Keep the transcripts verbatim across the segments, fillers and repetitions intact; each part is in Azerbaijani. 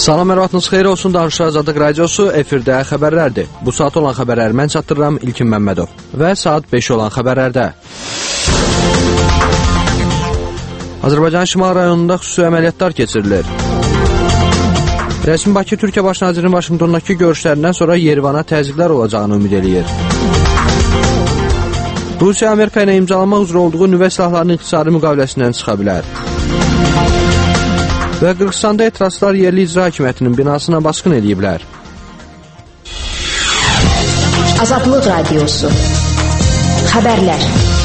Salam, mərhəmatınız xeyir olsun. Danışıq Azadlıq Radiosu efirdə xəbərlərdir. Bu saat olan xəbərləri mən çatdırıram, İlkin Məmmədov. Və saat beş olan xəbərlərdə. Azərbaycan Şimal rayonunda xüsusi əməliyyatlar keçirilir. Rəsmi Bakı Türkiyə Baş nazirinin Vaşinqtondakı görüşlərindən sonra Yerevana təzyiqlər olacağını ümid eləyir. Rusiya Amerika ilə imzalamaq üzrə olduğu nüvə silahlarının iqtisadi müqaviləsindən çıxa bilər. Və Qırğızstanda etirazçılar yerli icra hakimiyyətinin binasına basqın ediblər. Azadlıq Radiosu. Xəbərlər.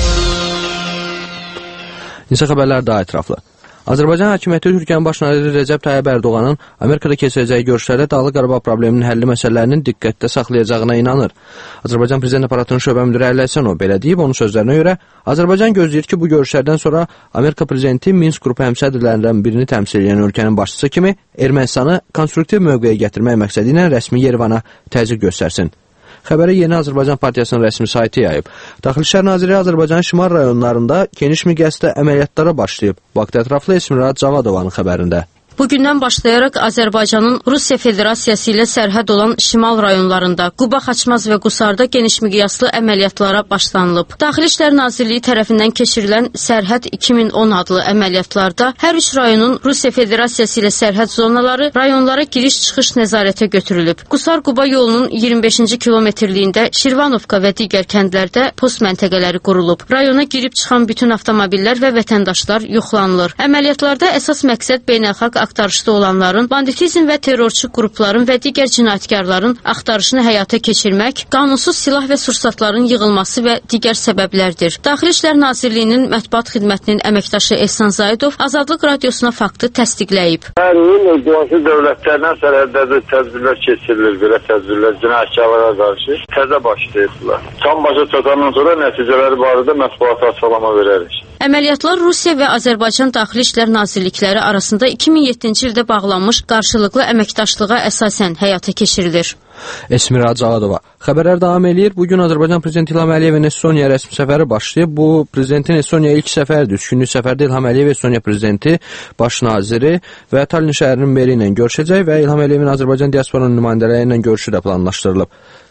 Nisə xəbərlər daha ətraflı. Azərbaycan hakimiyyəti Türkiyənin baş naziri Rəcəb Tayyib Ərdoğanın Amerikada keçirəcəyi görüşlərdə Dağlıq Qarabağ probleminin həlli məsələlərinin diqqətdə saxlayacağına inanır. Azərbaycan Prezident Aparatının şöbə müdiri Əli Həsənov belə deyib, onun sözlərinə görə Azərbaycan gözləyir ki, bu görüşlərdən sonra Amerika Prezidenti Minsk qrupu həmsədrlərindən birini təmsil edən ölkənin başçısı kimi Ermənistanı konstruktiv mövqeyə gətirmək məqsədi ilə rəsmi Yerevana təzyiq göstərsin. Xəbəri Yeni Azərbaycan Partiyasının rəsmi saytı yayıb. Daxili İşlər Nazirliyi Azərbaycanın şimal rayonlarında geniş miqyasda əməliyyatlara başlayıb. Bu haqda ətraflı Esmirad Cavadovanın xəbərində. Bugündən başlayaraq Azərbaycanın Rusiya Federasiyası ilə sərhəd olan şimal rayonlarında, Quba, Xaçmaz və Qusarda geniş miqyaslı əməliyyatlara başlanılıb. Daxili İşlər Nazirliyi tərəfindən keçirilən Sərhəd iki min on adlı əməliyyatlarda hər üç rayonun Rusiya Federasiyası ilə sərhəd zonaları, rayonlara giriş-çıxış nəzarətə götürülüb. Qusar-Quba yolunun iyirmi beşinci kilometrliyində Şirvanovka və digər kəndlərdə post məntəqələri qurulub. Rayona girib çıxan bütün avtomobillər və vətəndaşlar yoxlanılır. Əməliyyatlarda əsas məqsəd beynəlxalq axtarışda olanların, banditizm və terrorçu qrupların və digər cinayətkarların axtarışını həyata keçirmək, qanunsuz silah və sursatların yığılması və digər səbəblərdir. Daxili İşlər Nazirliyinin mətbuat xidmətinin əməkdaşı Ehsan Zaidov Azadlıq Radiosuna faktı təsdiqləyib. Hər il qonşu dövlətlərdən sərhədlərdə tədbirlər keçirilir, belə tədbirlər cinayətkarlara qarşı təzə başlayırlar. Tam başa çatandan sonra nəticələri barədə mətbuata açıqlama verərik. Əməliyyatlar Rusiya və Azərbaycan Daxili İşlər Nazirlikləri arasında iki min yeddinci ildə bağlanmış qarşılıqlı əməkdaşlığa əsasən həyata keçirilir. Esmira Cavadova. Xəbərlər davam edir. Bugün Azərbaycan Prezidenti İlham Əliyevin Estoniya rəsmi səfəri başlayıb. Bu, Prezidentin Estoniya ilk səfəridir. Üç günlük səfərdə İlham Əliyev Estoniya Prezidenti, Baş naziri və Tallinn şəhərinin meri ilə görüşəcək və İlham Əliyevin Azərbaycan diasporanın nümayəndələri ilə görüşü də planlaşdırılıb.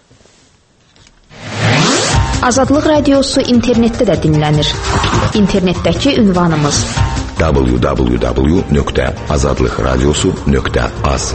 Azadlıq Radiosu internetdə də dinlənir. İnternetdəki ünvanımız w w w nöqtə azadlıq radiosu nöqtə az.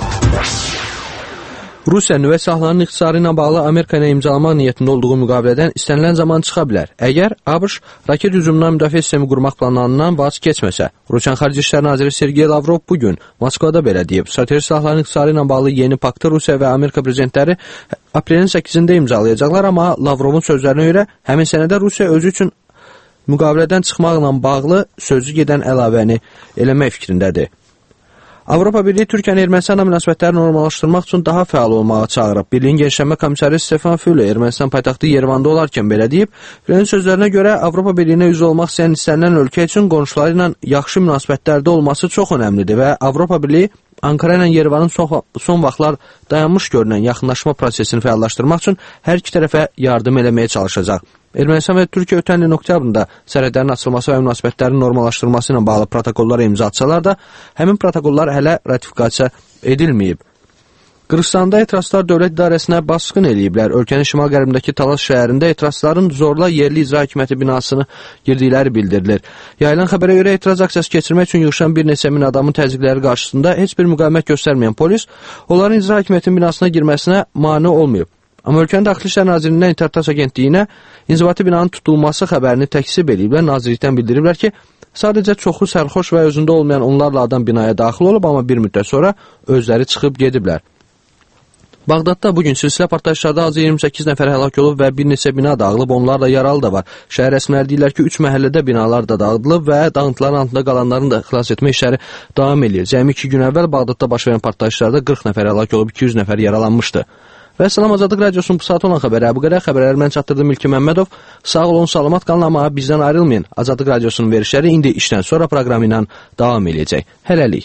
Rusiya nüvə silahlarının ixtisarı ilə bağlı Amerika ilə imzalamaq niyyətində olduğu müqavilədən istənilən zaman çıxa bilər. Əgər ABŞ raket hücumundan müdafiə sistemi qurmaq planlarından vaz keçməsə. Rusiyanın Xarici İşlər Naziri Sergey Lavrov bugün Moskvada belə deyib. Strateji silahların ixtisarı ilə bağlı yeni paktı Rusiya və Amerika prezidentləri aprelin səkkizində imzalayacaqlar, amma Lavrovun sözlərinə görə həmin sənədə Rusiya özü üçün müqavilədən çıxmaqla bağlı sözü gedən əlavəni eləmək fikrindədir. Avropa Birliyi Türkiyənin Ermənistanla münasibətləri normallaşdırmaq üçün daha fəal olmağa çağırıb. Birliyin Genişlənmə komissarı Stefan Füle Ermənistan paytaxtı Yerevanda olarkən belə deyib. Fülenin sözlərinə görə Avropa Birliyinə üzv olmaq istəyən istənilən ölkə üçün qonşuları ilə yaxşı münasibətlərdə olması çox önəmlidir və Avropa Birliyi Ankara ilə Yerevanın son, son vaxtlar dayanmış görünən yaxınlaşma prosesini fəallaşdırmaq üçün hər iki tərəfə yardım eləməyə çalışacaq. Ermənistan və Türkiyə ötən ilin oktyabrında sərhədlərin açılması və münasibətlərin normallaşdırılması ilə bağlı protokollara imza atsalar da, həmin protokollar hələ ratifikasiya edilməyib. Qırğızstanda etirazçılar dövlət idarəsinə basqın eləyiblər. Ölkənin şimal-qərbindəki Talas şəhərində etirazçıların zorla yerli icra hakimiyyəti binasını girdikləri bildirilir. Yayılan xəbərə görə etiraz aksiyası keçirmək üçün yığışan bir neçə min adamın təzyiqləri qarşısında heç bir müqavimət göstərməyən polis onların icra hakimiyyətinin binasına girməsinə mane olmayıb. Amma ölkənin Daxili İşlər Nazirliyindən İntertas Agentliyinə inzibati binanın tutulması xəbərini təksib ediblər. Nazirlikdən bildiriblər ki, sadəcə çoxlu sərxoş və özündə olmayan onlarla adam binaya daxil olub, amma bir müddət sonra özləri çıxıb gediblər. Bağdadda bugün silsilə partlayışlarda azı iyirmi səkkiz nəfər həlak olub və bir neçə bina dağılıb, onlarla yaralı da var. Şəhər rəsmiləri deyirlər ki, üç məhəllədə binalar da dağıdılıb və dağıntıların altında qalanların da xilas etmə işləri davam edir. Cəmi iki gün əvvəl Bağdadda baş verən partlayışlarda qırx nəfər həlak olub, iki yüz nəfər yaralanmışdı. Və Salam Azadlıq Radiosunun bu saat olan xəbəri bu qədər. Xəbərləri mən çatdırdım İlkin Məmmədov. Sağ olun, salamat qalın, amma bizdən ayrılmayın. Azadlıq Radiosunun verişləri indi işdən sonra proqramı ilə davam edəcək. Hələlik.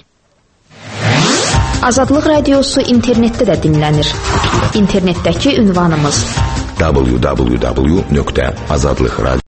Azadlıq Radiosu internetdə də dinlənir. İnternetdəki ünvanımız w w w nöqtə azadlıq radiosu